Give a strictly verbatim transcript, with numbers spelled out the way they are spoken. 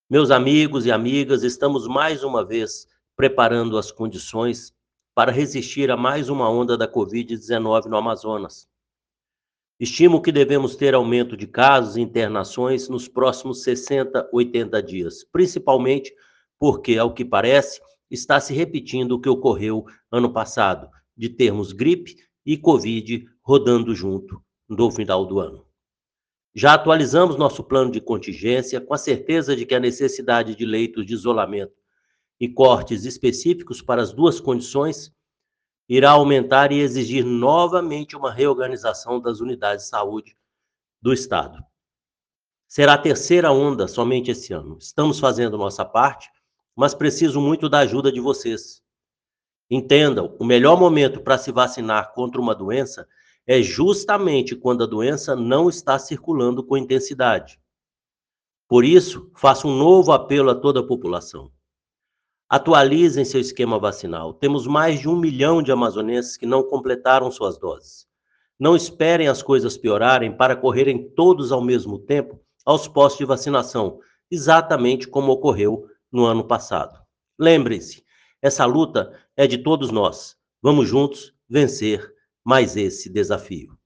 Meus amigos e amigas, estamos mais uma vez preparando as condições para resistir a mais uma onda da covid dezenove no Amazonas. Estimo que devemos ter aumento de casos e internações nos próximos sessenta, oitenta dias, principalmente porque, ao que parece, está se repetindo o que ocorreu ano passado, de termos gripe e Covid rodando junto no final do ano. Já atualizamos nosso plano de contingência com a certeza de que a necessidade de leitos de isolamento e cortes específicos para as duas condições irá aumentar e exigir novamente uma reorganização das unidades de saúde do Estado. Será a terceira onda somente esse ano. Estamos fazendo nossa parte, mas preciso muito da ajuda de vocês. Entendam, o melhor momento para se vacinar contra uma doença é justamente quando a doença não está circulando com intensidade. Por isso, faço um novo apelo a toda a população. Atualizem seu esquema vacinal. Temos mais de um milhão de amazonenses que não completaram suas doses. Não esperem as coisas piorarem para correrem todos ao mesmo tempo aos postos de vacinação, exatamente como ocorreu no ano passado. Lembrem-se, essa luta é de todos nós. Vamos juntos vencer mais esse desafio.